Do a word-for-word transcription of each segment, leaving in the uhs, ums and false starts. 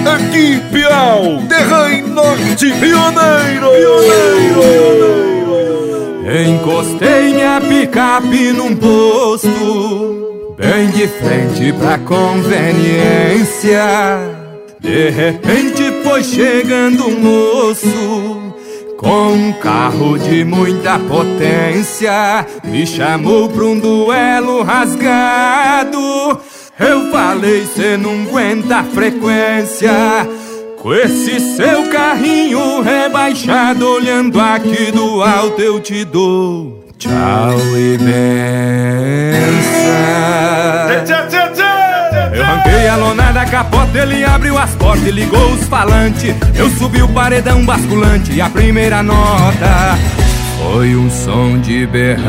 Aqui Piau, terra em norte, pioneiro, pioneiro. Encostei minha picape num posto, bem de frente pra conveniência. De repente foi chegando um moço com um carro de muita potência. Me chamou pra um duelo rasgado. Eu falei, cê não aguenta a frequência com esse seu carrinho rebaixado. Olhando aqui do alto eu te dou tchau e benção. Eu arranquei a lona da capota, ele abriu as portas e ligou os falantes. Eu subi o paredão basculante e a primeira nota foi um som de berrante.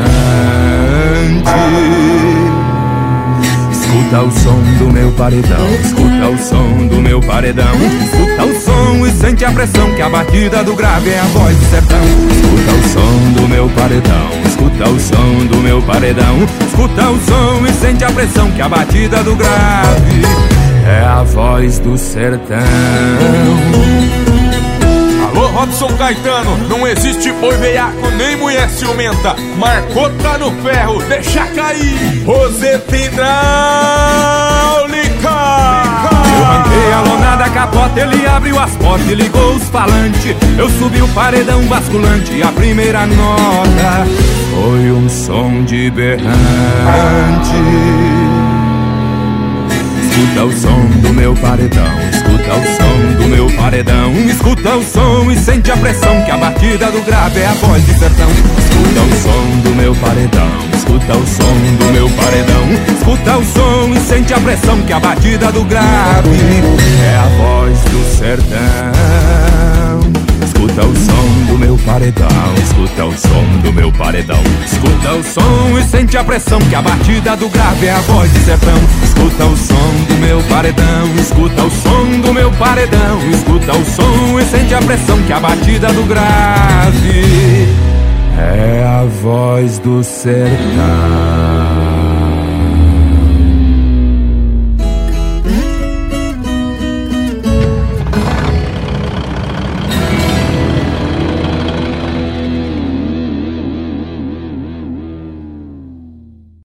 Escuta o som do meu paredão, escuta o som do meu paredão. Escuta o som e sente a pressão, que a batida do grave é a voz do sertão. Escuta o som do meu paredão, escuta o som do meu paredão. Escuta o som e sente a pressão, que a batida do grave é a voz do sertão. Alô, Robson Caetano, não existe boi veiaco nem mulher ciumenta. Marcou, tá no ferro, deixa cair. Roseta hidráulica. Eu arranquei a lona da capota, ele abriu as portas e ligou os falantes. Eu subi o paredão basculante e a primeira nota foi um som de berrante. Escuta o som do meu paredão, escuta o som do meu paredão. Escuta o som e sente a pressão, que a batida do grave é a voz do sertão. Escuta o som do meu paredão, escuta o som do meu paredão. Escuta o som e sente a pressão, que a batida do grave é a voz do sertão. Escuta o som do meu paredão, escuta o som do meu paredão. Escuta o som e sente a pressão, que a batida do grave é a voz do sertão. Escuta o som do meu paredão, escuta o som do meu paredão. Escuta o som e sente a pressão, que a batida do grave é a voz do sertão.